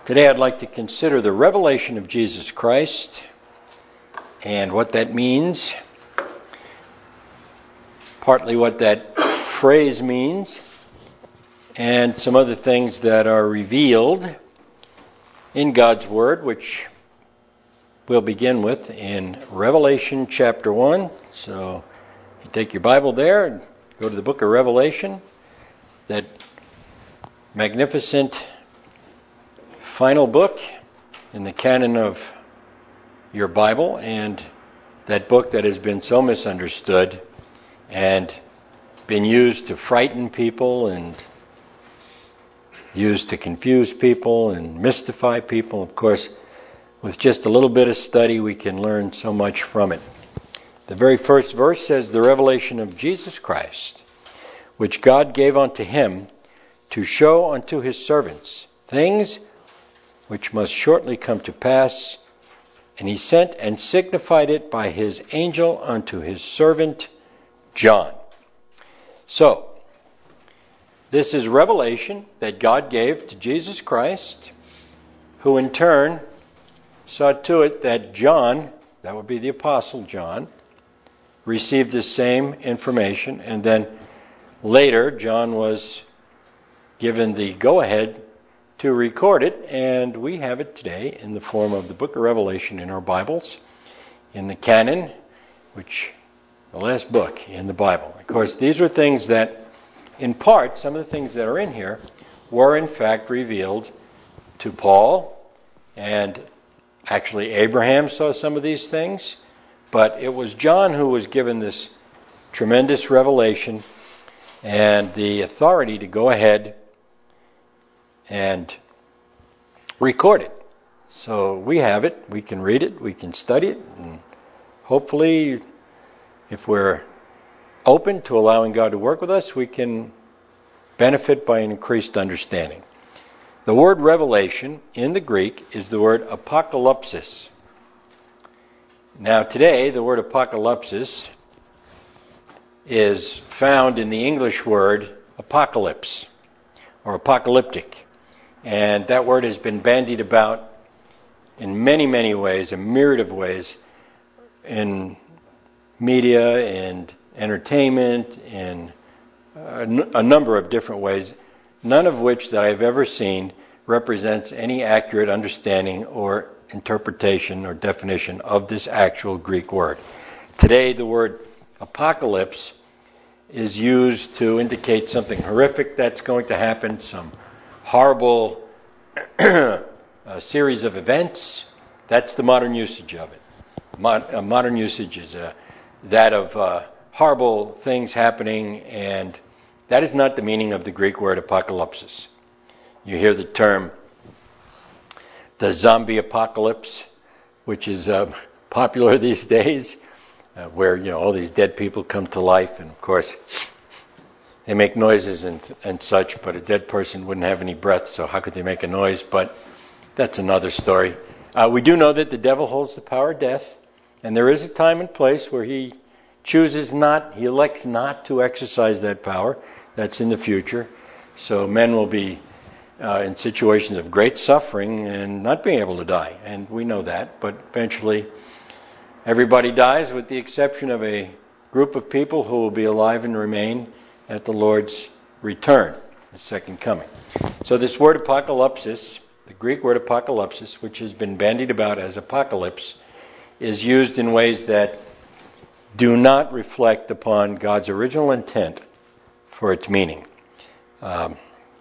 Today I'd like to consider the revelation of Jesus Christ and what that means, partly what that phrase means, and some other things that are revealed in God's Word, which we'll begin with in Revelation chapter 1. So you take your Bible there and go to the book of Revelation, that magnificent final book in the canon of your Bible, and that book that has been so misunderstood and been used to frighten people and used to confuse people and mystify people. Of course, with just a little bit of study, we can learn so much from it. The very first verse says, "The revelation of Jesus Christ, which God gave unto him to show unto his servants things which must shortly come to pass, and he sent and signified it by his angel unto his servant John." So, this is revelation that God gave to Jesus Christ, who in turn saw to it that John, that would be the Apostle John, received the same information, and then later John was given the go-ahead to record it, and we have it today in the form of the book of Revelation in our Bibles, in the canon, which the last book in the Bible. Of course, these are things that, in part, some of the things that are in here were in fact revealed to Paul, and actually Abraham saw some of these things, but it was John who was given this tremendous revelation and the authority to go ahead and record it. So we have it, we can read it, we can study it, and hopefully, if we're open to allowing God to work with us, we can benefit by an increased understanding. The word revelation in the Greek is the word apocalypsis. Now today, the word apocalypsis is found in the English word apocalypse, or apocalyptic. And that word has been bandied about in many, many ways, a myriad of ways, in media and entertainment, in a number of different ways, none of which that I've ever seen represents any accurate understanding or interpretation or definition of this actual Greek word. Today, the word apocalypse is used to indicate something horrific that's going to happen, some horrible series of events. That's the modern usage of it. Modern usage is that of horrible things happening, and that is not the meaning of the Greek word apocalypsis. You hear the term the zombie apocalypse, which is popular these days, where all these dead people come to life, and of course they make noises and such, but a dead person wouldn't have any breath, so how could they make a noise? But that's another story. We do know that the devil holds the power of death, and there is a time and place where he elects not to exercise that power. That's in the future. So men will be in situations of great suffering and not being able to die, and we know that, but eventually everybody dies with the exception of a group of people who will be alive and remain at the Lord's return, the second coming. So this word apocalypsis, the Greek word apocalypsis, which has been bandied about as apocalypse, is used in ways that do not reflect upon God's original intent for its meaning. The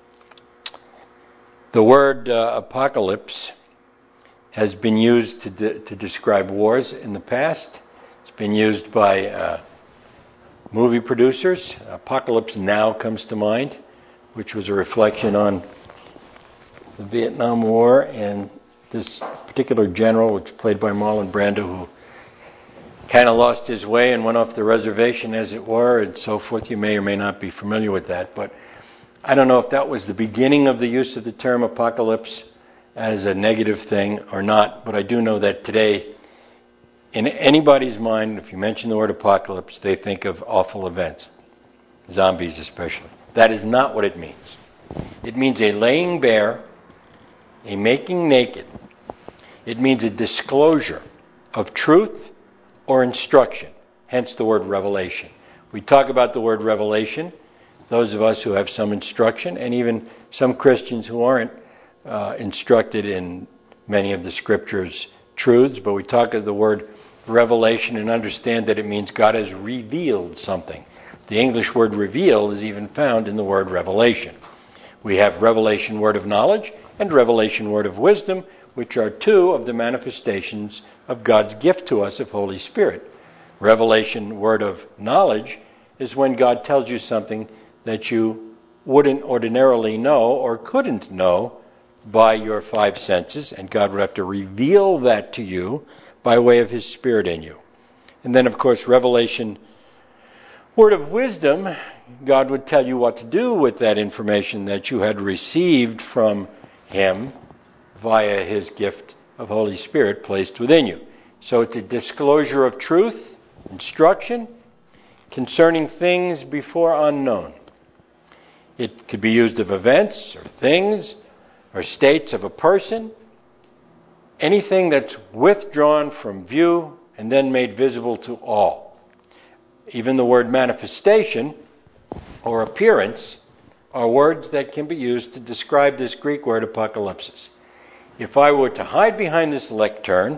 word apocalypse has been used to describe wars in the past. It's been used by movie producers. Apocalypse Now comes to mind, which was a reflection on the Vietnam War and this particular general, which was played by Marlon Brando, who kind of lost his way and went off the reservation, as it were, and so forth. You may or may not be familiar with that, but I don't know if that was the beginning of the use of the term apocalypse as a negative thing or not, but I do know that today, in anybody's mind, if you mention the word apocalypse, they think of awful events, zombies especially. That is not what it means. It means a laying bare a making naked. It means a disclosure of truth or instruction, hence the word revelation. We talk about the word revelation, those of us who have some instruction, and even some Christians who aren't instructed in many of the Scriptures' truths, but we talk of the word revelation and understand that it means God has revealed something. The English word reveal is even found in the word revelation. We have revelation word of knowledge and revelation word of wisdom, which are two of the manifestations of God's gift to us of Holy Spirit. Revelation word of knowledge is when God tells you something that you wouldn't ordinarily know or couldn't know by your five senses, and God would have to reveal that to you by way of His Spirit in you. And then, of course, revelation word of wisdom, God would tell you what to do with that information that you had received from Him via His gift of Holy Spirit placed within you. So it's a disclosure of truth, instruction, concerning things before unknown. It could be used of events or things or states of a person, anything that's withdrawn from view and then made visible to all. Even the word manifestation or appearance are words that can be used to describe this Greek word apocalypsis. If I were to hide behind this lectern,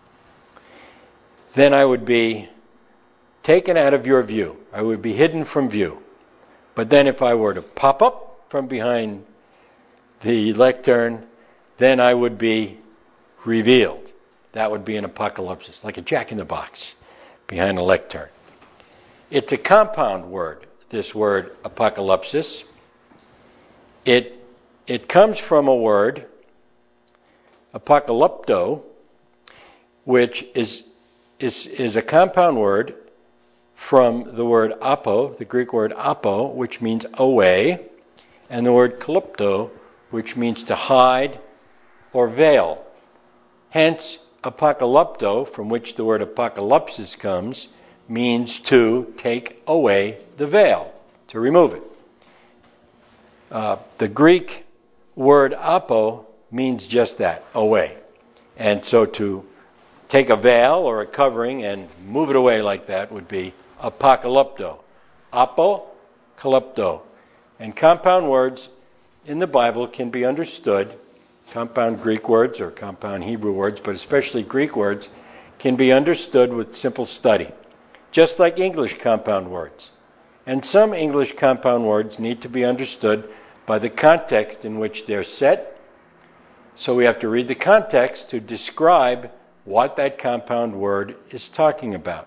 then I would be taken out of your view. I would be hidden from view. But then if I were to pop up from behind the lectern, then I would be revealed. That would be an apocalypsis, like a jack-in-the-box behind a lectern. It's a compound word, this word apocalypsis. It comes from a word, apocalypto, which is a compound word from the word apo, the Greek word apo, which means away, and the word kalypto, which means to hide or veil. Hence, apocalypto, from which the word apocalypsis comes, means to take away the veil, to remove it. The Greek word apo means just that, away. And so to take a veil or a covering and move it away like that would be apocalypto. Apocalypto. And compound words in the Bible can be understood, compound Greek words or compound Hebrew words, but especially Greek words, can be understood with simple study, just like English compound words. And some English compound words need to be understood by the context in which they're set, so we have to read the context to describe what that compound word is talking about.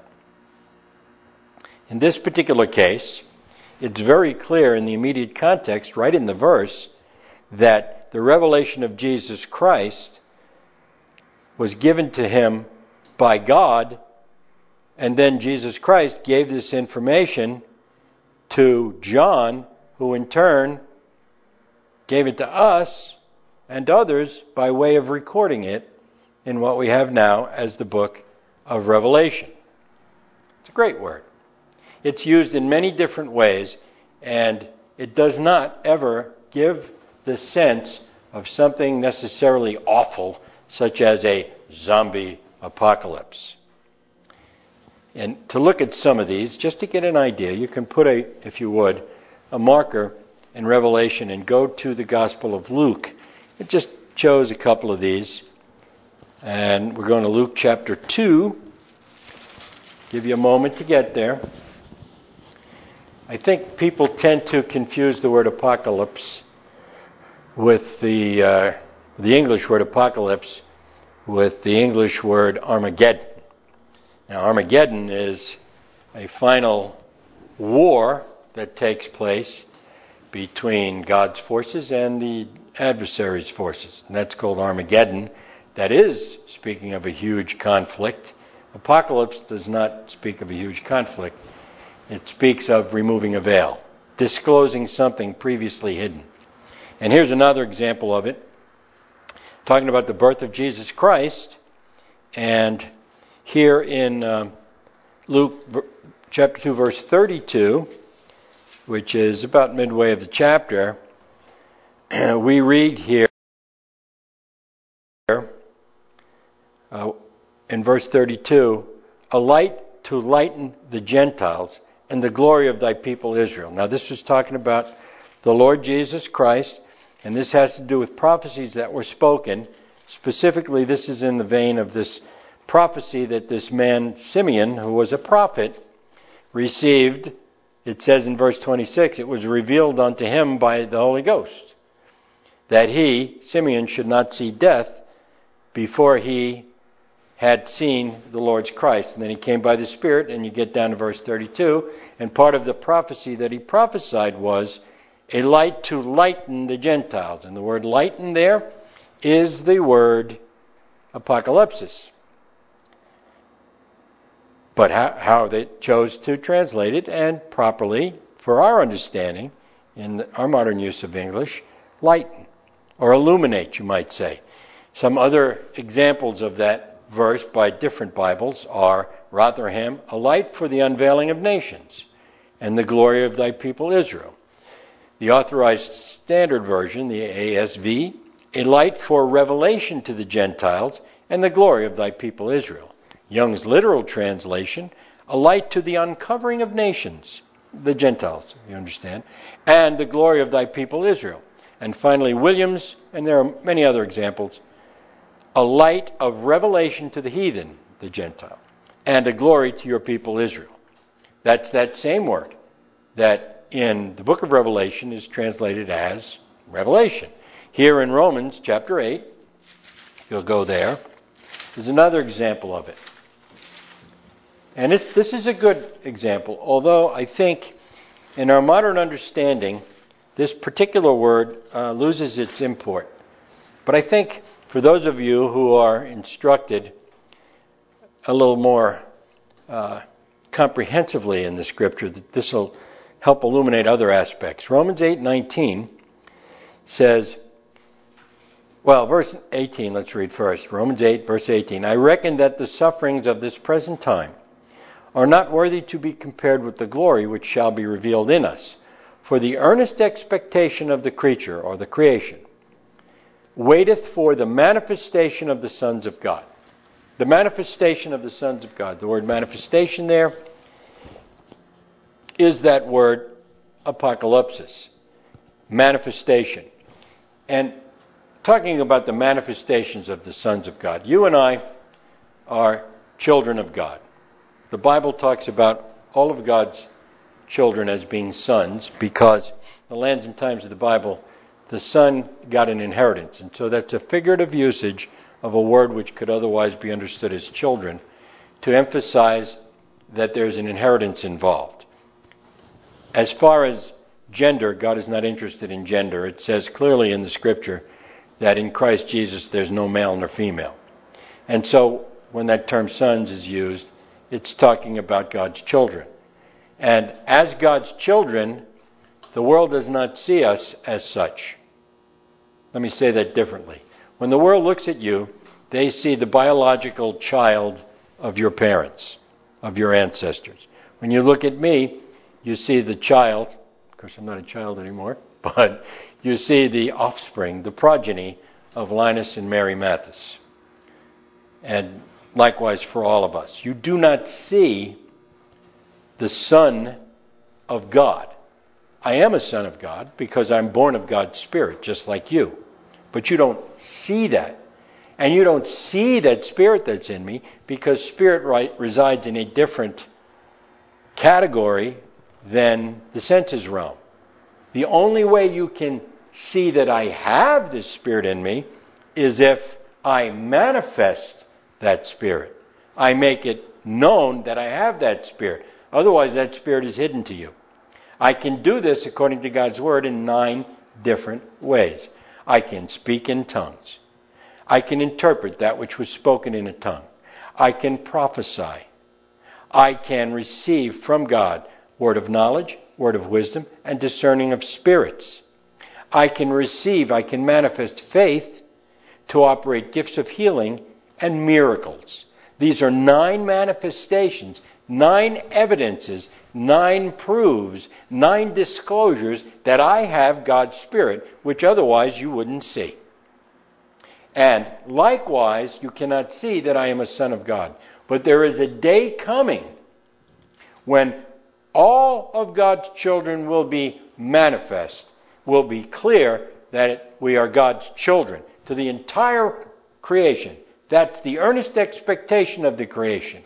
In this particular case, it's very clear in the immediate context, right in the verse, that the revelation of Jesus Christ was given to him by God, and then Jesus Christ gave this information to John, who in turn gave it to us and others by way of recording it in what we have now as the book of Revelation. It's a great word. It's used in many different ways, and it does not ever give the sense of something necessarily awful, such as a zombie apocalypse. And to look at some of these, just to get an idea, you can put if you would, a marker in Revelation and go to the Gospel of Luke. It just chose a couple of these. And we're going to Luke chapter 2. Give you a moment to get there. I think people tend to confuse the word apocalypse with the English word apocalypse with the English word Armageddon. Now, Armageddon is a final war that takes place between God's forces and the adversary's forces. And that's called Armageddon. That is speaking of a huge conflict. Apocalypse does not speak of a huge conflict. It speaks of removing a veil, disclosing something previously hidden. And here's another example of it, talking about the birth of Jesus Christ. And here in Luke chapter 2, verse 32, which is about midway of the chapter, we read here, in verse 32, a light to lighten the Gentiles and the glory of thy people Israel. Now this is talking about the Lord Jesus Christ, and this has to do with prophecies that were spoken. Specifically, this is in the vein of this prophecy that this man Simeon, who was a prophet, received. It says in verse 26, it was revealed unto him by the Holy Ghost that he, Simeon, should not see death before he had seen the Lord's Christ. And then he came by the Spirit, and you get down to verse 32, and part of the prophecy that he prophesied was a light to lighten the Gentiles. And the word lighten there is the word apocalypsis. But how they chose to translate it, and properly, for our understanding, in our modern use of English, lighten, or illuminate, you might say. Some other examples of that verse by different Bibles are Rotherham, a light for the unveiling of nations, and the glory of thy people Israel. The Authorized Standard Version, the ASV, a light for revelation to the Gentiles, and the glory of thy people Israel. Young's literal translation, a light to the uncovering of nations, the Gentiles, you understand, and the glory of thy people Israel. And finally, Williams, and there are many other examples, a light of revelation to the heathen, the Gentile, and a glory to your people Israel. That's that same word that in the book of Revelation is translated as revelation. Here in Romans chapter 8, if you'll go there, there's another example of it. And this is a good example, although I think in our modern understanding, this particular word loses its import. But I think for those of you who are instructed a little more comprehensively in the Scripture, this will help illuminate other aspects. Romans 8:19 says, well, verse 18, let's read first. Romans 8, verse 18. I reckon that the sufferings of this present time are not worthy to be compared with the glory which shall be revealed in us. For the earnest expectation of the creature, or the creation, waiteth for the manifestation of the sons of God. The manifestation of the sons of God. The word manifestation there is that word apocalypsis. Manifestation. And talking about the manifestations of the sons of God, you and I are children of God. The Bible talks about all of God's children as being sons because the lands and times of the Bible, the son got an inheritance. And so that's a figurative usage of a word which could otherwise be understood as children to emphasize that there's an inheritance involved. As far as gender, God is not interested in gender. It says clearly in the Scripture that in Christ Jesus there's no male nor female. And so when that term sons is used, it's talking about God's children. And as God's children, the world does not see us as such. Let me say that differently. When the world looks at you, they see the biological child of your parents, of your ancestors. When you look at me, you see the child, of course I'm not a child anymore, but you see the offspring, the progeny of Linus and Mary Mathis. And likewise for all of us. You do not see the Son of God. I am a son of God because I'm born of God's Spirit, just like you. But you don't see that. And you don't see that Spirit that's in me because Spirit resides in a different category than the senses realm. The only way you can see that I have this Spirit in me is if I manifest that Spirit. I make it known that I have that Spirit. Otherwise, that Spirit is hidden to you. I can do this, according to God's Word, in 9 different ways. I can speak in tongues. I can interpret that which was spoken in a tongue. I can prophesy. I can receive from God word of knowledge, word of wisdom, and discerning of spirits. I can manifest faith to operate gifts of healing and miracles. These are 9 manifestations, 9 evidences, 9 proofs, 9 disclosures that I have God's Spirit, which otherwise you wouldn't see. And likewise, you cannot see that I am a son of God. But there is a day coming when all of God's children will be manifest, will be clear that we are God's children to the entire creation. That's the earnest expectation of the creation.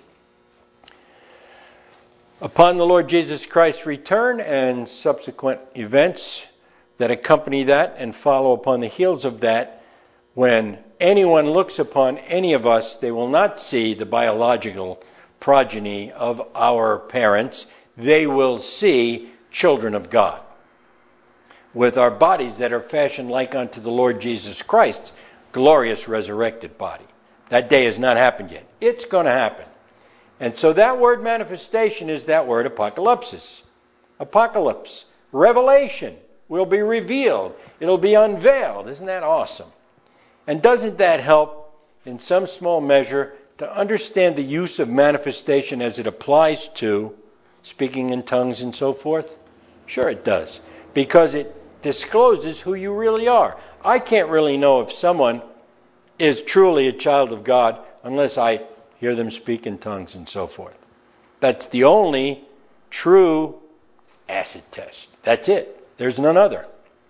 Upon the Lord Jesus Christ's return and subsequent events that accompany that and follow upon the heels of that, when anyone looks upon any of us, they will not see the biological progeny of our parents. They will see children of God with our bodies that are fashioned like unto the Lord Jesus Christ's glorious resurrected body. That day has not happened yet. It's going to happen. And so that word manifestation is that word apocalypsis. Apocalypse. Revelation will be revealed. It'll be unveiled. Isn't that awesome? And doesn't that help in some small measure to understand the use of manifestation as it applies to speaking in tongues and so forth? Sure it does. Because it discloses who you really are. I can't really know if someone is truly a child of God unless I hear them speak in tongues and so forth. That's the only true acid test. That's it. There's none other.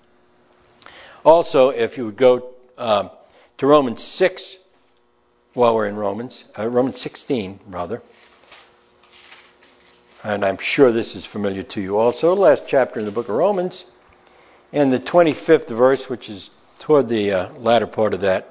Also, if you would go to Romans 6, while we're in Romans 16, rather. And I'm sure this is familiar to you also. Last chapter in the book of Romans. And the 25th verse, which is toward the latter part of that.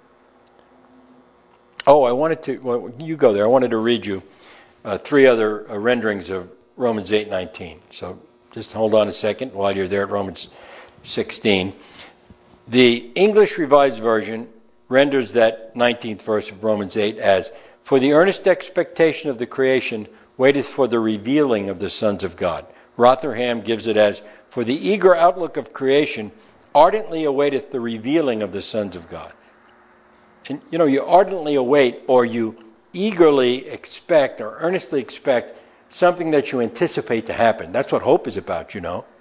Oh, you go there. I wanted to read you three other renderings of Romans 8:19. So just hold on a second while you're there at Romans 16. The English Revised Version renders that 19th verse of Romans 8 as, "For the earnest expectation of the creation waiteth for the revealing of the sons of God." Rotherham gives it as, "For the eager outlook of creation ardently awaiteth the revealing of the sons of God." And, you ardently await, or you eagerly expect, or earnestly expect something that you anticipate to happen. That's what hope is about,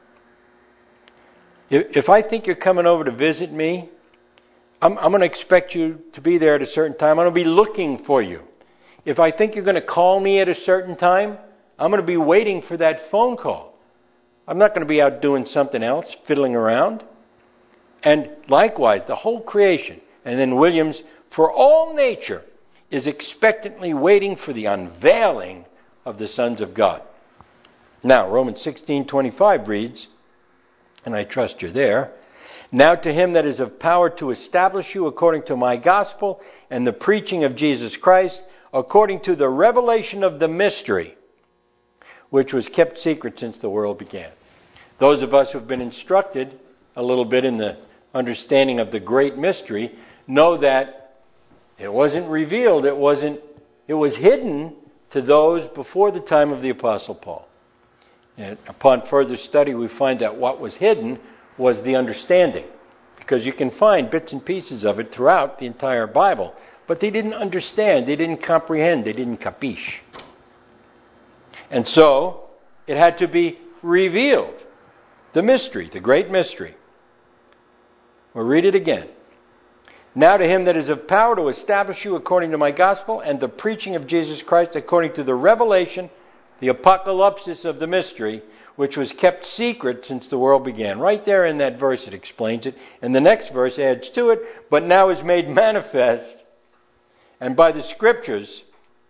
If I think you're coming over to visit me, I'm going to expect you to be there at a certain time. I'm going to be looking for you. If I think you're going to call me at a certain time, I'm going to be waiting for that phone call. I'm not going to be out doing something else, fiddling around. And likewise, the whole creation. And then Williams, "For all nature is expectantly waiting for the unveiling of the sons of God." Now, Romans 16:25 reads, and I trust you're there, "Now to him that is of power to establish you according to my gospel and the preaching of Jesus Christ, according to the revelation of the mystery, which was kept secret since the world began." Those of us who have been instructed a little bit in the understanding of the great mystery know that it wasn't revealed, it was hidden to those before the time of the Apostle Paul. And upon further study, we find that what was hidden was the understanding, because you can find bits and pieces of it throughout the entire Bible. But they didn't understand, they didn't comprehend, they didn't capiche. And so, it had to be revealed. The mystery, the great mystery. We'll read it again. "Now to him that is of power to establish you according to my gospel and the preaching of Jesus Christ according to the revelation," the apocalypsis of the mystery, "which was kept secret since the world began." Right there in that verse it explains it. And the next verse adds to it, "But now is made manifest, and by the scriptures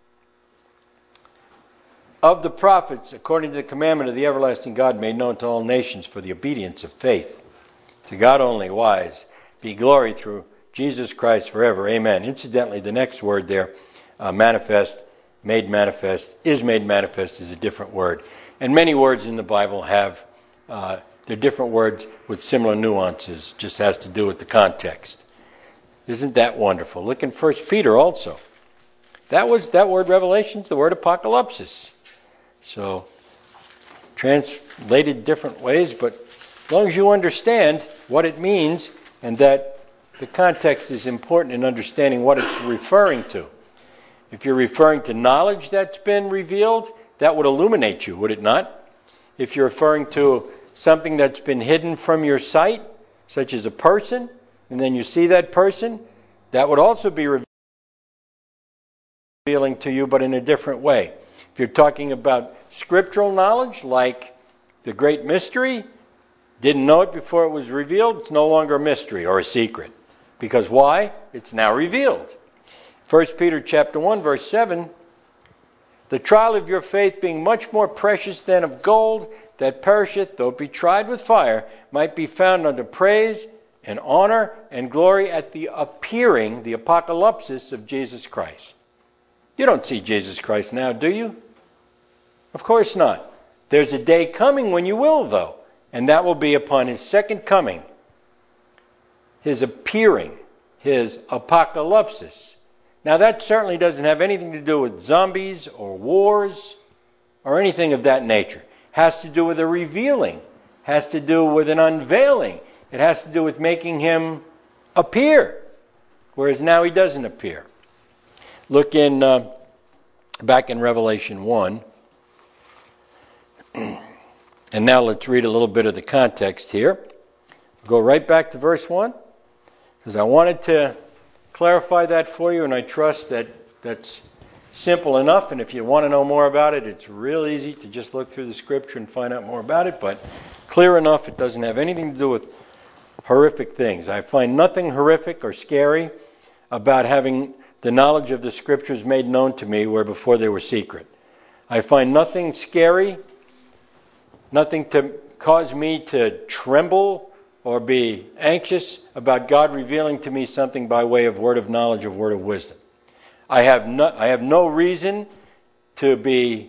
of the prophets, according to the commandment of the everlasting God, made known to all nations for the obedience of faith. To God only wise be glory through Jesus Christ forever. Amen." Incidentally, the next word there, manifest, made manifest, is made manifest, is a different word. And many words in the Bible have, they're different words with similar nuances, just has to do with the context. Isn't that wonderful? Look in 1 Peter also. That word revelation is the word apocalypsis. So, translated different ways, but as long as you understand what it means and that the context is important in understanding what it's referring to. If you're referring to knowledge that's been revealed, that would illuminate you, would it not? If you're referring to something that's been hidden from your sight, such as a person, and then you see that person, that would also be revealing to you, but in a different way. If you're talking about scriptural knowledge, like the great mystery, didn't know it before it was revealed, it's no longer a mystery or a secret. Because why? It's now revealed. 1 Peter chapter 1, verse 7, the trial of your faith being much more precious than of gold, that perisheth, though it be tried with fire, might be found unto praise and honor and glory at the appearing, the apocalypsis of Jesus Christ. You don't see Jesus Christ now, do you? Of course not. There's a day coming when you will, though, and that will be upon His second coming, His appearing, His apocalypsis. Now that certainly doesn't have anything to do with zombies or wars or anything of that nature. Has to do with a revealing, has to do with an unveiling. It has to do with making Him appear, whereas now He doesn't appear. Look in back in Revelation 1, and now let's read a little bit of the context here. Go right back to verse 1, because I wanted to clarify that for you, and I trust that that's simple enough, and if you want to know more about it, it's real easy to just look through the Scripture and find out more about it, but clear enough, it doesn't have anything to do with horrific things. I find nothing horrific or scary about having the knowledge of the Scriptures made known to me where before they were secret. I find nothing scary, nothing to cause me to tremble or be anxious about God revealing to me something by way of word of knowledge or word of wisdom. I have no reason to be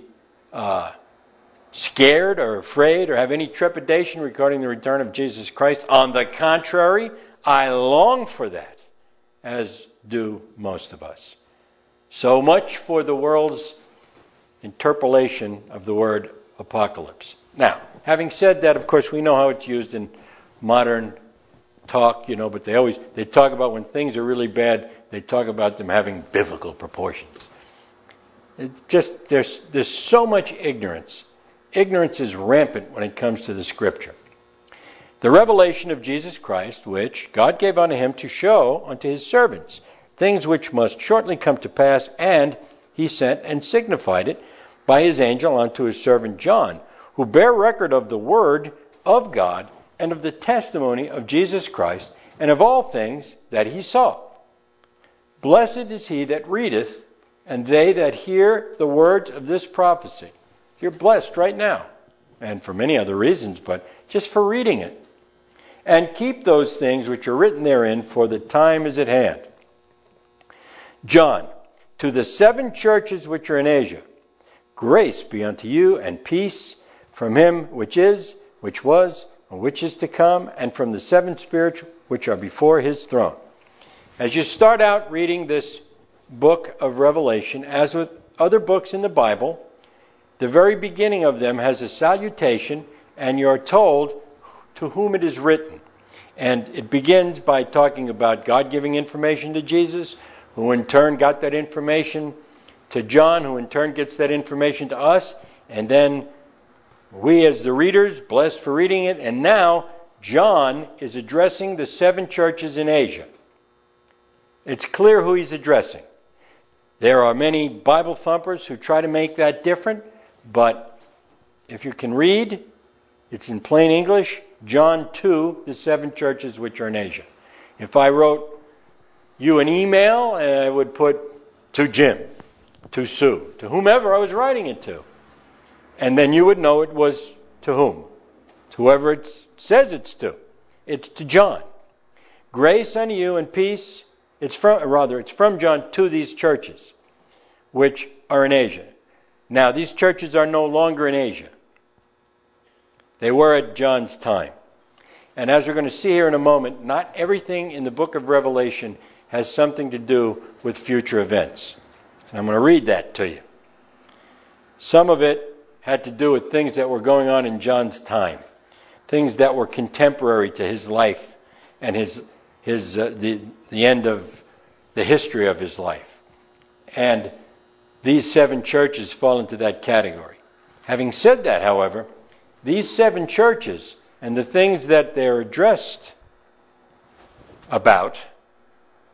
scared or afraid or have any trepidation regarding the return of Jesus Christ. On the contrary, I long for that, as do most of us. So much for the world's interpolation of the word apocalypse. Now, having said that, of course, we know how it's used in modern talk, but they talk about when things are really bad, they talk about them having biblical proportions. It's just, there's so much ignorance. Ignorance is rampant when it comes to the Scripture. The revelation of Jesus Christ, which God gave unto Him to show unto His servants, things which must shortly come to pass, and He sent and signified it by His angel unto His servant John, who bear record of the word of God and of the testimony of Jesus Christ, and of all things that He saw. Blessed is he that readeth, and they that hear the words of this prophecy. You're blessed right now, and for many other reasons, but just for reading it. And keep those things which are written therein, for the time is at hand. John, to the 7 churches which are in Asia, grace be unto you and peace from Him which is, which was, and which is to come, and from the 7 spirits which are before His throne. As you start out reading this book of Revelation, as with other books in the Bible, the very beginning of them has a salutation, and you're told to whom it is written. And it begins by talking about God giving information to Jesus, who in turn got that information to John, who in turn gets that information to us, and then we as the readers, blessed for reading it, and now John is addressing the 7 churches in Asia. It's clear who he's addressing. There are many Bible thumpers who try to make that different, but if you can read, it's in plain English, John 2, the 7 churches which are in Asia. If I wrote you an email, I would put to Jim, to Sue, to whomever I was writing it to. And then you would know it was to whom? To whoever it says it's to. It's to John. Grace unto you and peace. It's from John to these churches, which are in Asia. Now, these churches are no longer in Asia. They were at John's time. And as we're going to see here in a moment, not everything in the book of Revelation has something to do with future events. And I'm going to read that to you. Some of it had to do with things that were going on in John's time, things that were contemporary to his life and the end of the history of his life. And these 7 churches fall into that category. Having said that, however, these 7 churches and the things that they're addressed about,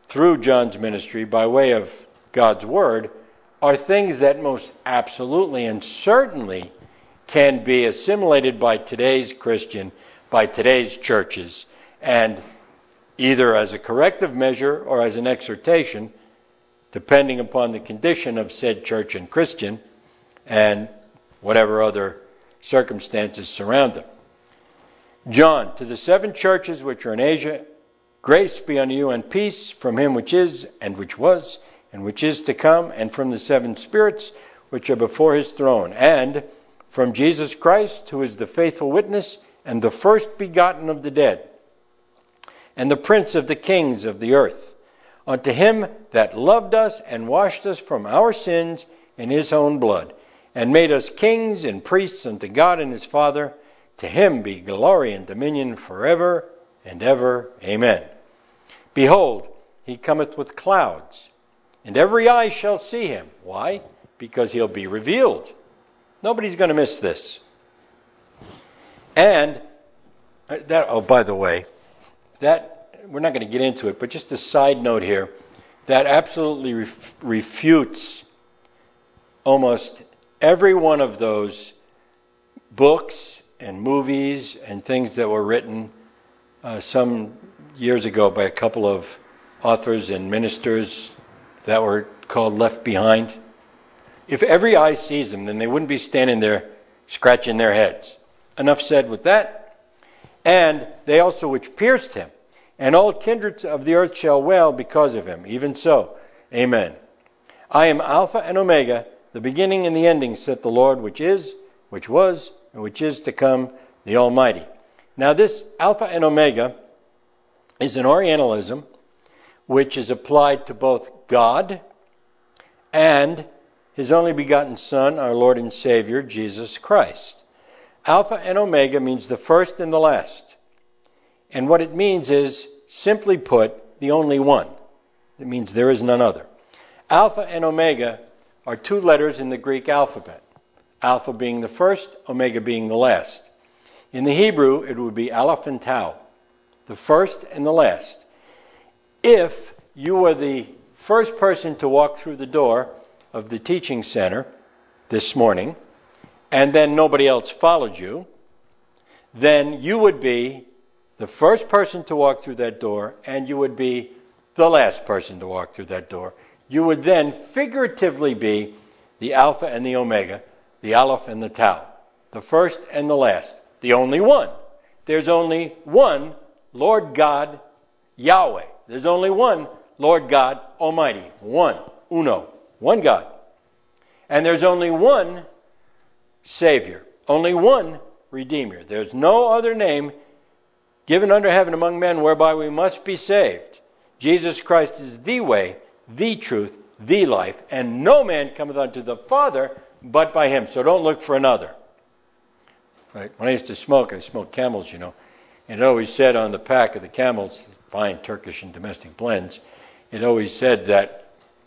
through John's ministry by way of God's Word are things that most absolutely and certainly can be assimilated by today's Christian, by today's churches, and either as a corrective measure or as an exhortation, depending upon the condition of said church and Christian and whatever other circumstances surround them. John, to the 7 churches which are in Asia, grace be unto you and peace from him which is, and which was, and which is to come, and from the 7 spirits which are before his throne, and from Jesus Christ, who is the faithful witness, and the first begotten of the dead, and the prince of the kings of the earth, unto him that loved us and washed us from our sins in his own blood, and made us kings and priests unto God and his Father. To him be glory and dominion forever and ever. Amen. Behold, he cometh with clouds, and every eye shall see him. Why? Because he'll be revealed. Nobody's going to miss this. And that, oh, by the way, that we're not going to get into it, but just a side note here, that absolutely refutes almost every one of those books and movies and things that were written some years ago by a couple of authors and ministers that were called Left Behind. If every eye sees them, then they wouldn't be standing there scratching their heads. Enough said with that. And they also which pierced him, and all kindreds of the earth shall wail because of him. Even so, amen. I am Alpha and Omega, the beginning and the ending, saith the Lord, which is, which was, and which is to come, the Almighty. Now this Alpha and Omega is an Orientalism which is applied to both God and his only begotten Son, our Lord and Savior, Jesus Christ. Alpha and Omega means the first and the last. And what it means is, simply put, the only one. It means there is none other. Alpha and Omega are 2 letters in the Greek alphabet. Alpha being the first, Omega being the last. In the Hebrew, it would be Aleph and Tau, the first and the last. If you were the first person to walk through the door of the teaching center this morning, and then nobody else followed you, then you would be the first person to walk through that door, and you would be the last person to walk through that door. You would then figuratively be the Alpha and the Omega, the Aleph and the Tau, the first and the last, the only one. There's only one Lord God, Yahweh. There's only one Lord God Almighty. One, uno, one God. And there's only one Savior, only one Redeemer. There's no other name given under heaven among men whereby we must be saved. Jesus Christ is the way, the truth, the life, and no man cometh unto the Father but by him. So don't look for another. Right? When I used to smoke, I smoked Camels, and it always said on the pack of the Camels, fine Turkish and domestic blends, it always said that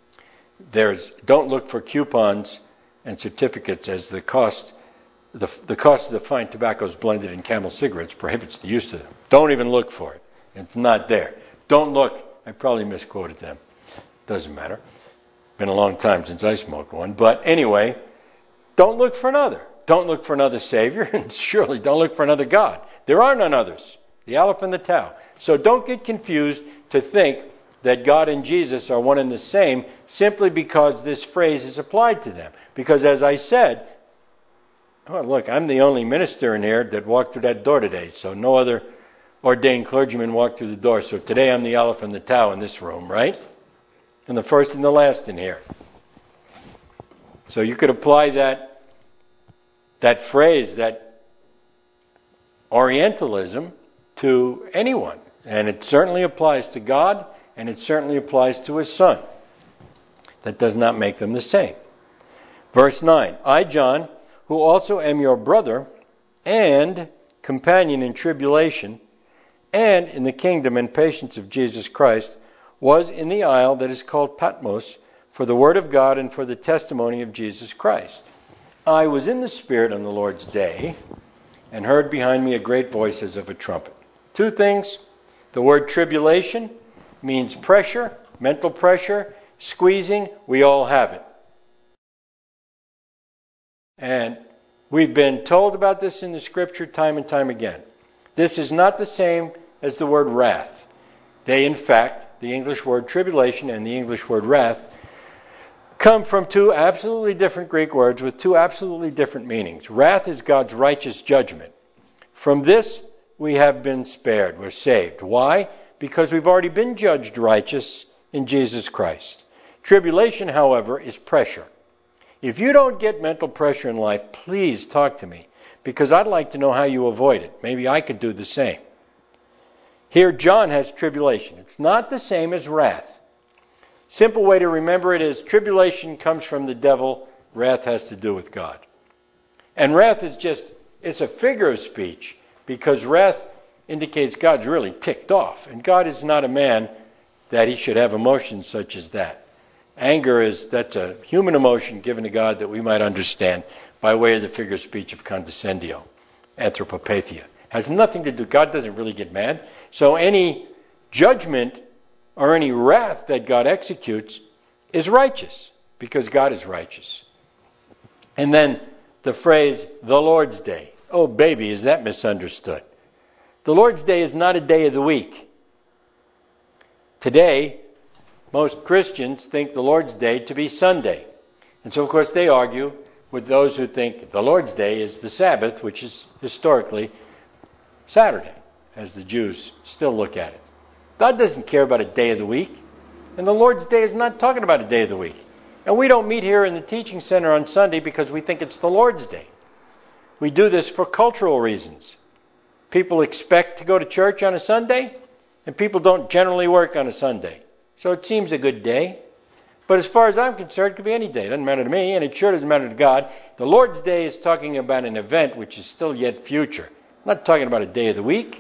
don't look for coupons and certificates as the cost of the fine tobaccos blended in Camel cigarettes prohibits the use of them. Don't even look for it. It's not there. Don't look. I probably misquoted them. Doesn't matter. Been a long time since I smoked one. But anyway, don't look for another. Don't look for another Savior, and surely don't look for another God. There are none others. The Aleph and the Tau. So don't get confused to think that God and Jesus are one and the same simply because this phrase is applied to them. Because as I said, oh, look, I'm the only minister in here that walked through that door today, so no other ordained clergyman walked through the door. So today I'm the Aleph and the Tau in this room, right? And the first and the last in here. So you could apply that phrase, that Orientalism, to anyone. And it certainly applies to God, and it certainly applies to his Son. That does not make them the same. Verse 9, I, John, who also am your brother and companion in tribulation and in the kingdom and patience of Jesus Christ, was in the isle that is called Patmos for the word of God and for the testimony of Jesus Christ. I was in the Spirit on the Lord's day and heard behind me a great voice as of a trumpet. 2 things. The word tribulation means pressure, mental pressure, squeezing, we all have it. And we've been told about this in the Scripture time and time again. This is not the same as the word wrath. They, in fact, the English word tribulation and the English word wrath, come from two absolutely different Greek words with two absolutely different meanings. Wrath is God's righteous judgment. From this, we have been spared. We're saved. Why? Because we've already been judged righteous in Jesus Christ. Tribulation, however, is pressure. If you don't get mental pressure in life, please talk to me, because I'd like to know how you avoid it. Maybe I could do the same. Here, John has tribulation. It's not the same as wrath. Simple way to remember it is tribulation comes from the devil, wrath has to do with God. And wrath is it's a figure of speech, because wrath indicates God's really ticked off. And God is not a man that he should have emotions such as that. Anger that's a human emotion given to God that we might understand by way of the figure of speech of condescendio, anthropopathia. Has nothing to do, God doesn't really get mad. So any judgment or any wrath that God executes is righteous, because God is righteous. And then the phrase, the Lord's Day. Oh, baby, is that misunderstood? The Lord's Day is not a day of the week. Today, most Christians think the Lord's Day to be Sunday. And so, of course, they argue with those who think the Lord's Day is the Sabbath, which is historically Saturday, as the Jews still look at it. God doesn't care about a day of the week. And the Lord's Day is not talking about a day of the week. And we don't meet here in the teaching center on Sunday because we think it's the Lord's Day. We do this for cultural reasons. People expect to go to church on a Sunday, and people don't generally work on a Sunday. So it seems a good day. But as far as I'm concerned, it could be any day. It doesn't matter to me, and it sure doesn't matter to God. The Lord's Day is talking about an event which is still yet future. I'm not talking about a day of the week.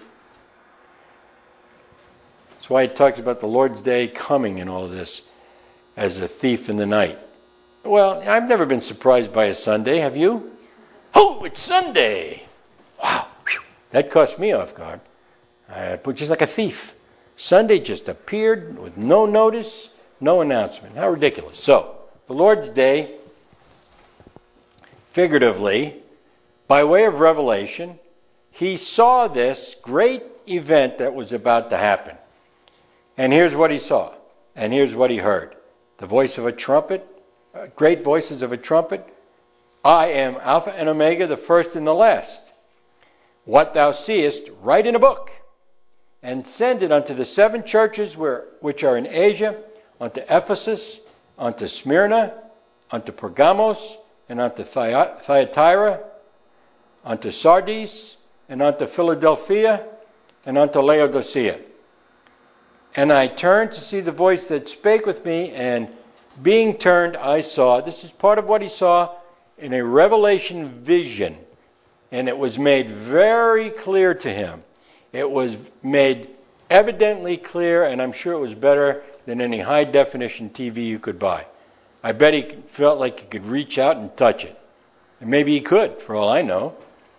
That's why it talks about the Lord's Day coming in all this as a thief in the night. Well, I've never been surprised by a Sunday, have you? Oh, it's Sunday! Wow, whew, that caught me off guard. Just like a thief. Sunday just appeared with no notice, no announcement. How ridiculous. So, the Lord's Day, figuratively, by way of revelation, he saw this great event that was about to happen. And here's what he saw. And here's what he heard. The voice of a trumpet, great voices of a trumpet. I am Alpha and Omega, the first and the last. What thou seest, write in a book, and send it unto the 7 churches which are in Asia, unto Ephesus, unto Smyrna, unto Pergamos, and unto Thyatira, unto Sardis, and unto Philadelphia, and unto Laodicea. And I turned to see the voice that spake with me, and being turned, I saw. This is part of what he saw in a revelation vision. And it was made very clear to him. It was made evidently clear, and I'm sure it was better than any high-definition TV you could buy. I bet he felt like he could reach out and touch it. And maybe he could, for all I know.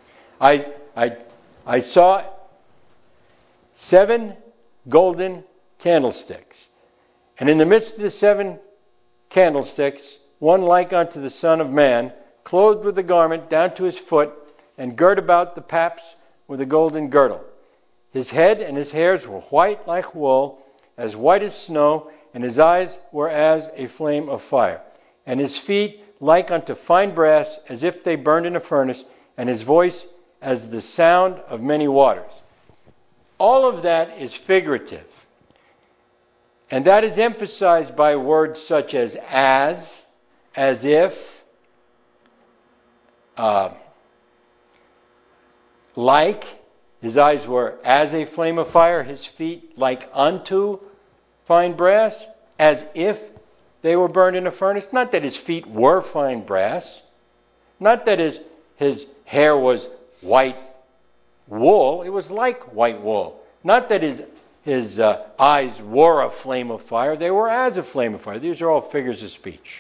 I saw 7 golden candlesticks. And in the midst of the 7 candlesticks, one like unto the Son of Man, clothed with a garment down to his foot, and girt about the paps with a golden girdle. His head and his hairs were white like wool, as white as snow, and his eyes were as a flame of fire. And his feet like unto fine brass, as if they burned in a furnace, and his voice as the sound of many waters. All of that is figurative. And that is emphasized by words such as if, like. His eyes were as a flame of fire, his feet like unto fine brass, as if they were burned in a furnace. Not that his feet were fine brass. Not that his hair was white wool. It was like white wool. Not that his eyes were a flame of fire. They were as a flame of fire. These are all figures of speech.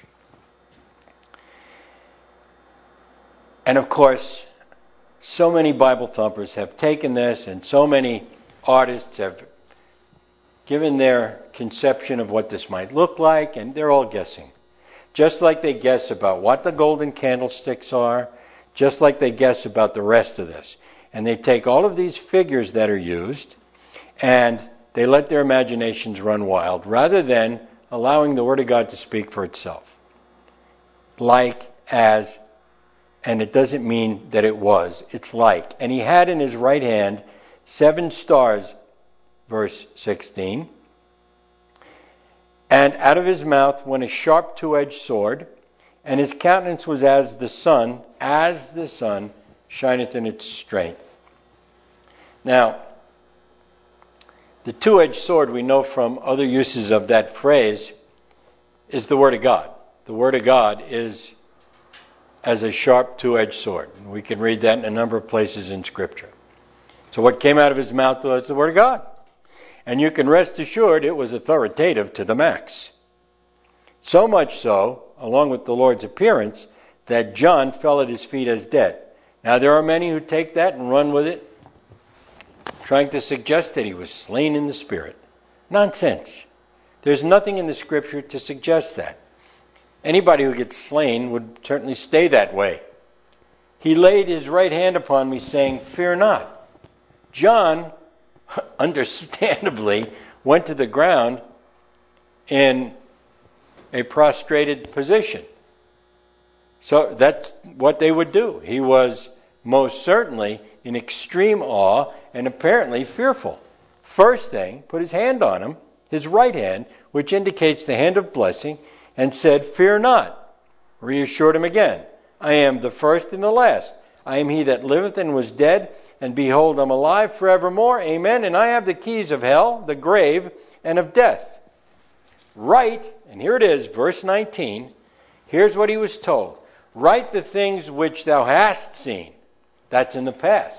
And of course, so many Bible thumpers have taken this, and so many artists have given their conception of what this might look like, and they're all guessing. Just like they guess about what the golden candlesticks are, just like they guess about the rest of this. And they take all of these figures that are used, and they let their imaginations run wild, rather than allowing the Word of God to speak for itself. Like, as, and it doesn't mean that it was. It's like. And he had in his right hand 7 stars, verse 16. And out of his mouth went a sharp 2-edged sword, and his countenance was as the sun shineth in its strength. Now, the 2-edged sword, we know from other uses of that phrase, is the Word of God. The Word of God is as a sharp 2-edged sword. We can read that in a number of places in Scripture. So what came out of his mouth was the Word of God. And you can rest assured it was authoritative to the max. So much so, along with the Lord's appearance, that John fell at his feet as dead. Now there are many who take that and run with it, trying to suggest that he was slain in the Spirit. Nonsense. There's nothing in the Scripture to suggest that. Anybody who gets slain would certainly stay that way. He laid his right hand upon me, saying, "Fear not." John, understandably, went to the ground in a prostrated position. So that's what they would do. He was most certainly in extreme awe and apparently fearful. First thing, put his hand on him, his right hand, which indicates the hand of blessing, and said, "Fear not." Reassured him again, "I am the first and the last. I am he that liveth and was dead, and behold, I'm alive forevermore. Amen. And I have the keys of hell, the grave, and of death. Write," and here it is, verse 19. Here's what he was told. "Write the things which thou hast seen." That's in the past.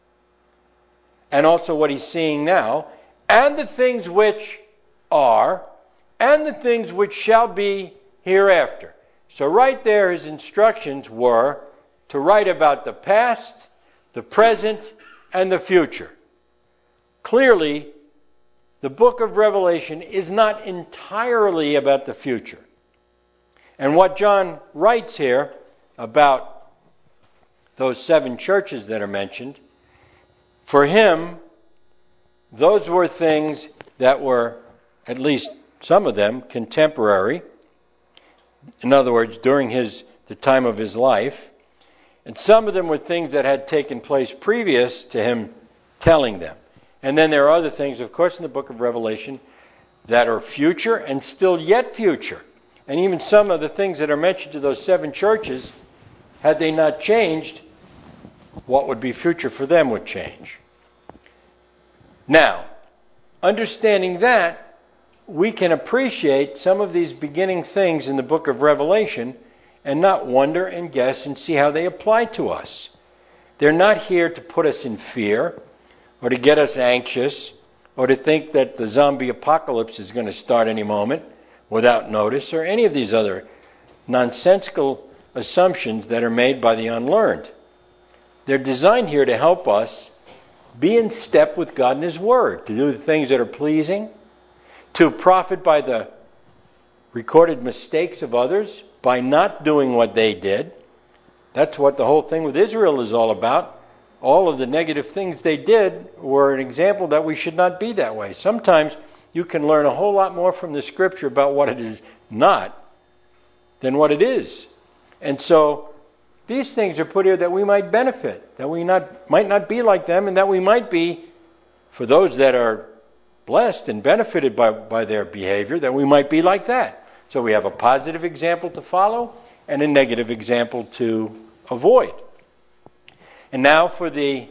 And also what he's seeing now. "And the things which are, and the things which shall be hereafter." So right there his instructions were to write about the past, the present, and the future. Clearly, the book of Revelation is not entirely about the future. And what John writes here about those 7 churches that are mentioned, for him, those were things that were, at least some of them, contemporary. In other words, during the time of his life. And some of them were things that had taken place previous to him telling them. And then there are other things, of course, in the book of Revelation that are future and still yet future. And even some of the things that are mentioned to those 7 churches, had they not changed, what would be future for them would change. Now, understanding that, we can appreciate some of these beginning things in the book of Revelation and not wonder and guess and see how they apply to us. They're not here to put us in fear or to get us anxious or to think that the zombie apocalypse is going to start any moment without notice or any of these other nonsensical assumptions that are made by the unlearned. They're designed here to help us be in step with God and His Word, to do the things that are pleasing, to profit by the recorded mistakes of others, by not doing what they did. That's what the whole thing with Israel is all about. All of the negative things they did were an example that we should not be that way. Sometimes you can learn a whole lot more from the Scripture about what it is not than what it is. And so these things are put here that we might benefit, that we might not be like them, and that we might be, for those that are blessed and benefited by their behavior, that we might be like that. So we have a positive example to follow and a negative example to avoid. And now for the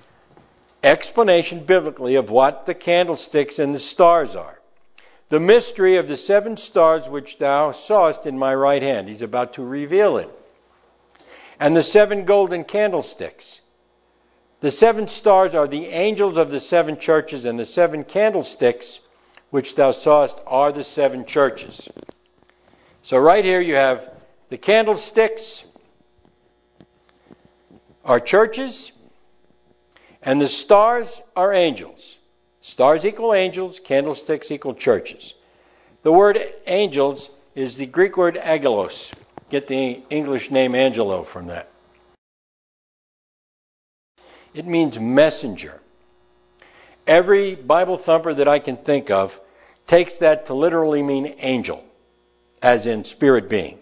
explanation biblically of what the candlesticks and the stars are. "The mystery of the 7 stars which thou sawest in my right hand." He's about to reveal it. "And the 7 golden candlesticks. The 7 stars are the angels of the 7 churches, and the 7 candlesticks which thou sawest are the 7 churches." So right here you have the candlesticks are churches, and the stars are angels. Stars equal angels, candlesticks equal churches. The word angels is the Greek word angelos. Get the English name Angelo from that. It means messenger. Every Bible thumper that I can think of takes that to literally mean angel, as in spirit being.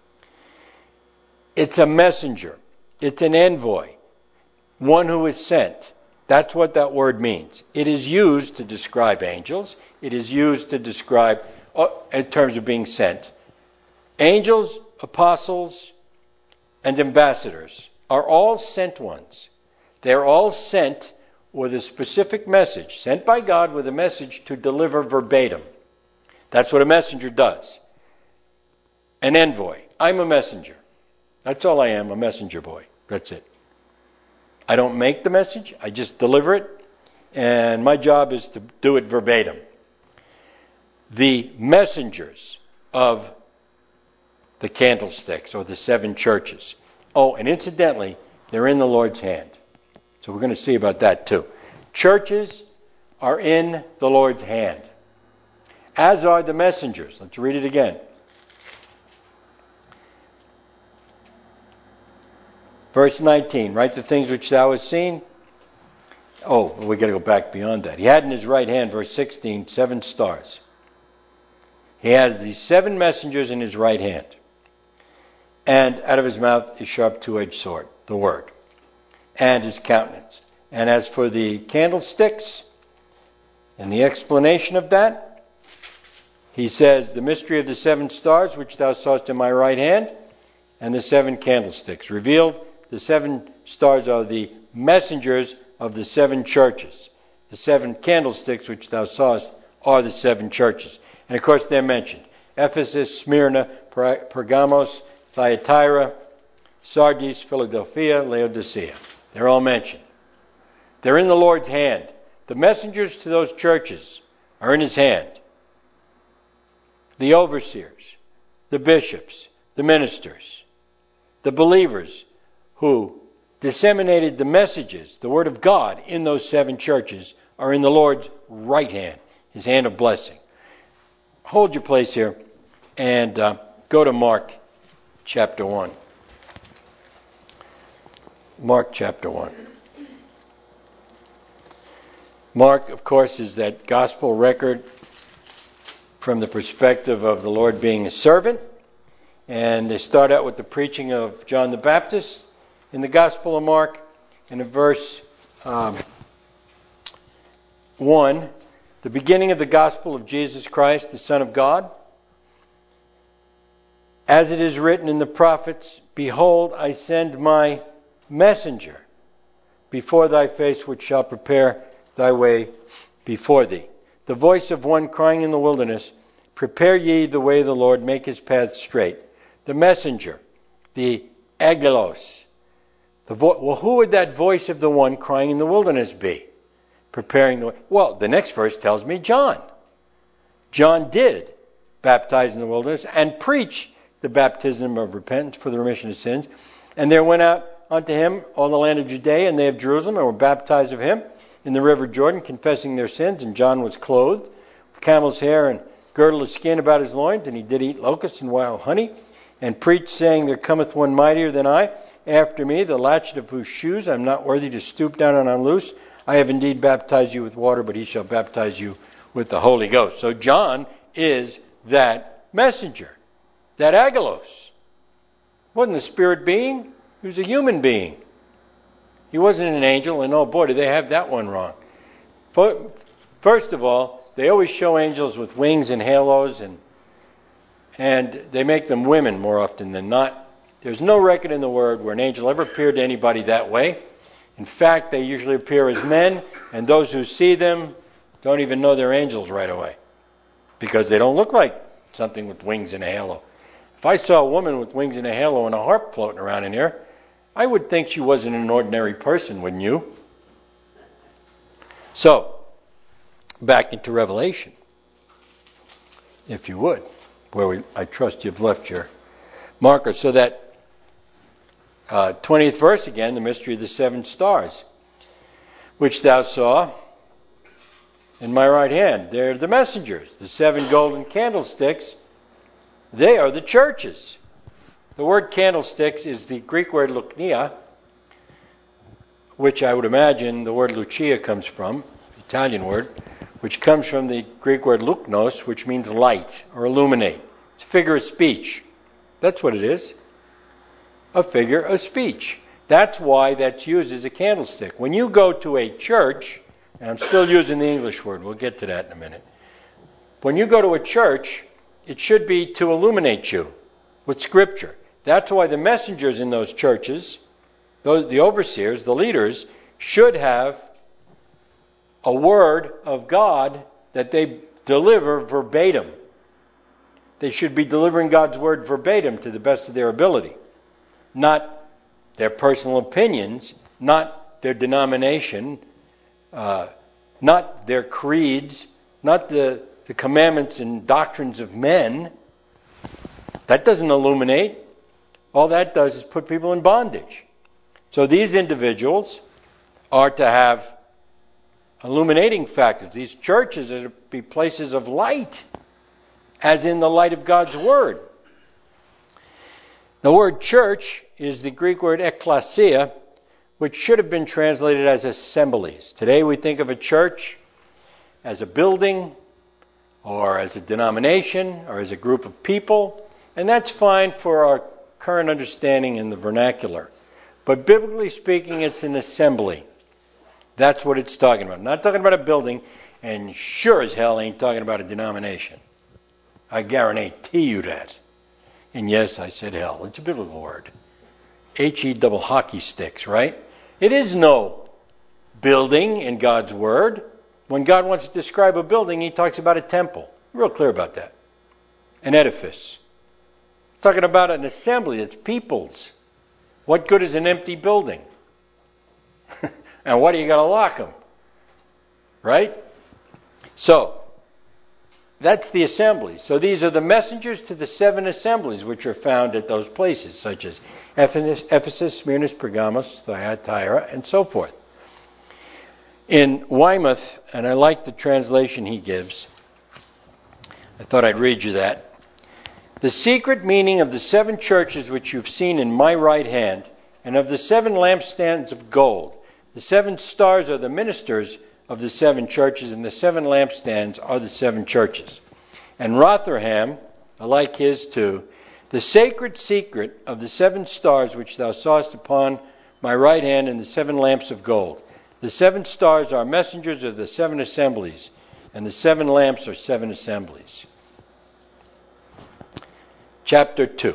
It's a messenger. It's an envoy. One who is sent. That's what that word means. It is used to describe angels. It is used to describe, in terms of being sent. Angels, apostles, and ambassadors are all sent ones. They're all sent with a specific message, sent by God with a message to deliver verbatim. That's what a messenger does. An envoy. I'm a messenger. That's all I am, a messenger boy. That's it. I don't make the message, I just deliver it, and my job is to do it verbatim. The messengers of the candlesticks, or the 7 churches. Oh, and incidentally, they're in the Lord's hand. So we're going to see about that too. Churches are in the Lord's hand, as are the messengers. Let's read it again. Verse 19, write the things which thou hast seen. Oh, we got to go back beyond that. He had in his right hand, verse 16, 7 stars. He has these 7 messengers in his right hand. And out of his mouth is sharp 2-edged sword, the word, and his countenance. And as for the candlesticks and the explanation of that, he says, the mystery of the 7 stars which thou sawest in my right hand, and the 7 candlesticks. Revealed, the 7 stars are the messengers of the 7 churches. The 7 candlesticks which thou sawest are the 7 churches. And of course they're mentioned. Ephesus, Smyrna, Pergamos, Thyatira, Sardis, Philadelphia, Laodicea. They're all mentioned. They're in the Lord's hand. The messengers to those churches are in His hand. The overseers, the bishops, the ministers, the believers who disseminated the messages, the Word of God, in those 7 churches are in the Lord's right hand, His hand of blessing. Hold your place here and go to Mark chapter 1. Mark chapter 1. Mark, of course, is that gospel record from the perspective of the Lord being a servant. And they start out with the preaching of John the Baptist in the Gospel of Mark. And in verse 1, the beginning of the gospel of Jesus Christ, the Son of God. As it is written in the prophets, behold, I send my messenger before thy face, which shall prepare thy way before thee. The voice of one crying in the wilderness, prepare ye the way of the Lord, make his path straight. The messenger, the angelos. Well, who would that voice of the one crying in the wilderness be? Preparing the way. Well, the next verse tells me John. John did baptize in the wilderness and preach the baptism of repentance for the remission of sins. And there went out unto him all the land of Judea and they of Jerusalem, and were baptized of him in the river Jordan, confessing their sins. And John was clothed with camel's hair and girdle of skin about his loins, and he did eat locusts and wild honey, and preached, saying, there cometh one mightier than I after me, the latchet of whose shoes I am not worthy to stoop down and unloose. I have indeed baptized you with water, but he shall baptize you with the Holy Ghost. So John is that messenger, that angelos. Wasn't a spirit being, he was a human being. He wasn't an angel, and oh boy, did they have that one wrong. First of all, they always show angels with wings and halos, and they make them women more often than not. There's no record in the Word where an angel ever appeared to anybody that way. In fact, they usually appear as men, and those who see them don't even know they're angels right away, because they don't look like something with wings and a halo. If I saw a woman with wings and a halo and a harp floating around in here, I would think she wasn't an ordinary person, wouldn't you? So, back into Revelation, if you would, where I trust you've left your marker. So that 20th verse again, the mystery of the 7 stars, which thou saw, in my right hand. They're the messengers. The 7 golden candlesticks, they are the churches. The word candlesticks is the Greek word luknia, which I would imagine the word lucia comes from, the Italian word, which comes from the Greek word luknos, which means light or illuminate. It's a figure of speech. That's what it is. A figure of speech. That's why that's used as a candlestick. When you go to a church, and I'm still using the English word, we'll get to that in a minute. When you go to a church, it should be to illuminate you with Scripture. That's why the messengers in those churches, the overseers, the leaders, should have a word of God that they deliver verbatim. They should be delivering God's word verbatim to the best of their ability. Not their personal opinions, not their denomination, not their creeds, not the commandments and doctrines of men. That doesn't illuminate. All that does is put people in bondage. So these individuals are to have illuminating factors. These churches are to be places of light, as in the light of God's Word. The word church is the Greek word ekklesia, which should have been translated as assemblies. Today we think of a church as a building, or as a denomination, or as a group of people, and that's fine for our current understanding in the vernacular. But biblically speaking, it's an assembly. That's what it's talking about. Not talking about a building, and sure as hell ain't talking about a denomination. I guarantee you that. And yes, I said hell. It's a biblical word. H-E double hockey sticks, right? It is no building in God's Word. When God wants to describe a building, He talks about a temple. Real clear about that. An edifice. Talking about an assembly. It's peoples. What good is an empty building? And what do you got to lock them? Right? So, that's the assembly. So these are the messengers to the 7 assemblies which are found at those places, such as Ephesus, Smyrna, Pergamos, Thyatira, and so forth. In Weymouth, and I like the translation he gives, I thought I'd read you that. The secret meaning of the 7 churches which you've seen in my right hand, and of the 7 lampstands of gold. The 7 stars are the ministers of the 7 churches, and the 7 lampstands are the 7 churches. And Rotherham, I like his too, the sacred secret of the 7 stars which thou sawest upon my right hand, and the 7 lamps of gold. The 7 stars are messengers of the 7 assemblies, and the 7 lamps are 7 assemblies. Chapter 2,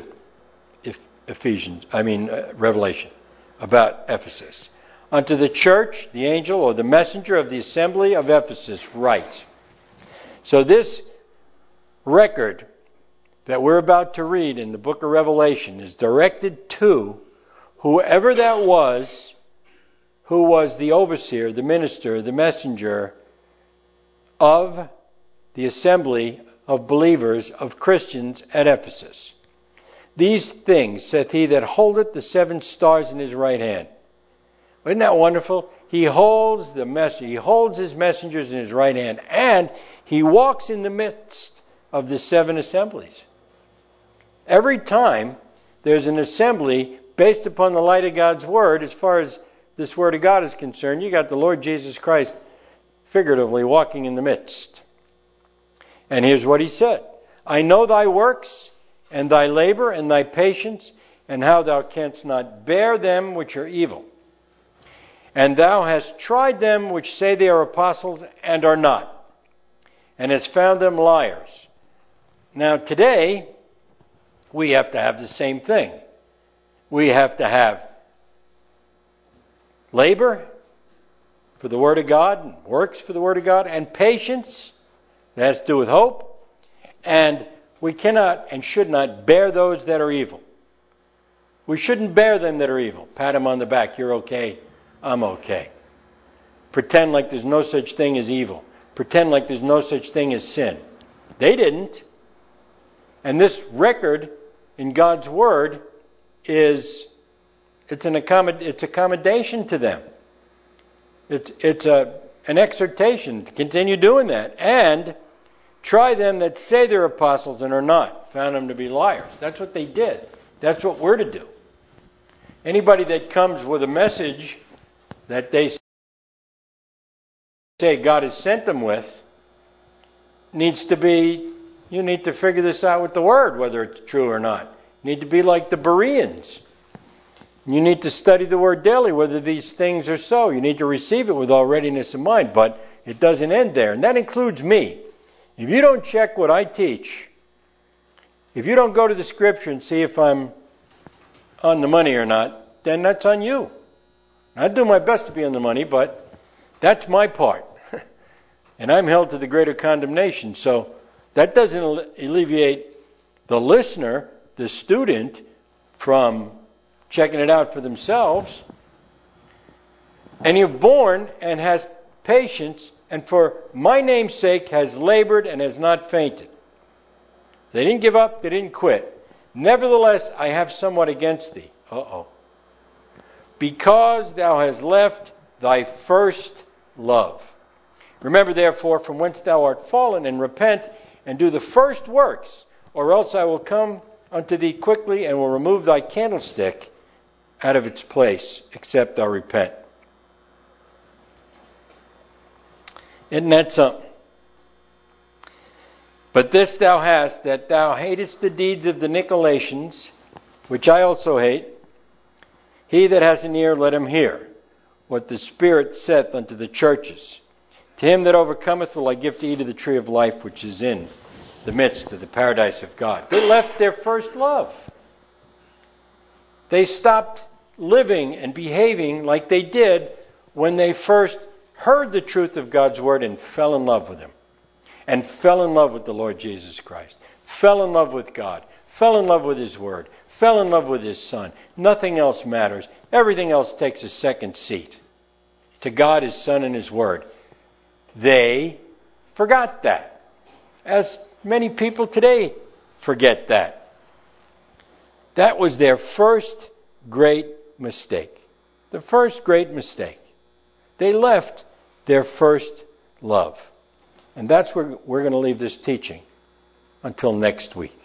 Revelation, about Ephesus. Unto the church, the angel or the messenger of the assembly of Ephesus write. So this record that we're about to read in the book of Revelation is directed to whoever that was who was the overseer, the minister, the messenger of the assembly of believers, of Christians at Ephesus. These things saith he that holdeth the 7 stars in his right hand. Isn't that wonderful? He holds he holds his messengers in his right hand, and he walks in the midst of the 7 assemblies. Every time there's an assembly based upon the light of God's Word, as far as this Word of God is concerned, you got the Lord Jesus Christ figuratively walking in the midst. And here's what he said. I know thy works, and thy labor, and thy patience, and how thou canst not bear them which are evil. And thou hast tried them which say they are apostles, and are not, and hast found them liars. Now today, we have to have the same thing. We have to have labor for the Word of God, and works for the Word of God, and patience. That has to do with hope. And we cannot and should not bear those that are evil. We shouldn't bear them that are evil. Pat them on the back. You're okay. I'm okay. Pretend like there's no such thing as evil. Pretend like there's no such thing as sin. They didn't. And this record in God's Word it's accommodation to them. It's an exhortation to continue doing that. And try them that say they're apostles and are not. Found them to be liars. That's what they did. That's what we're to do. Anybody that comes with a message that they say God has sent them with you need to figure this out with the Word, whether it's true or not. You need to be like the Bereans. You need to study the Word daily, whether these things are so. You need to receive it with all readiness of mind, but it doesn't end there. And that includes me. If you don't check what I teach, if you don't go to the Scripture and see if I'm on the money or not, then that's on you. I do my best to be on the money, but that's my part. And I'm held to the greater condemnation. So that doesn't alleviate the listener, the student, from checking it out for themselves. And you've borne and has patience, and for my name's sake has labored and has not fainted. They didn't give up, they didn't quit. Nevertheless, I have somewhat against thee. Because thou hast left thy first love. Remember therefore from whence thou art fallen, and repent, and do the first works, or else I will come unto thee quickly, and will remove thy candlestick out of its place, except thou repent. Isn't that something? But this thou hast, that thou hatest the deeds of the Nicolaitans, which I also hate. He that has an ear, let him hear what the Spirit saith unto the churches. To him that overcometh will I give to eat of the tree of life, which is in the midst of the paradise of God. They left their first love. They stopped living and behaving like they did when they first heard the truth of God's Word and fell in love with Him. And fell in love with the Lord Jesus Christ. Fell in love with God. Fell in love with His Word. Fell in love with His Son. Nothing else matters. Everything else takes a second seat. To God, His Son, and His Word. They forgot that. As many people today forget that. That was their first great mistake. The first great mistake. They left their first love. And that's where we're going to leave this teaching until next week.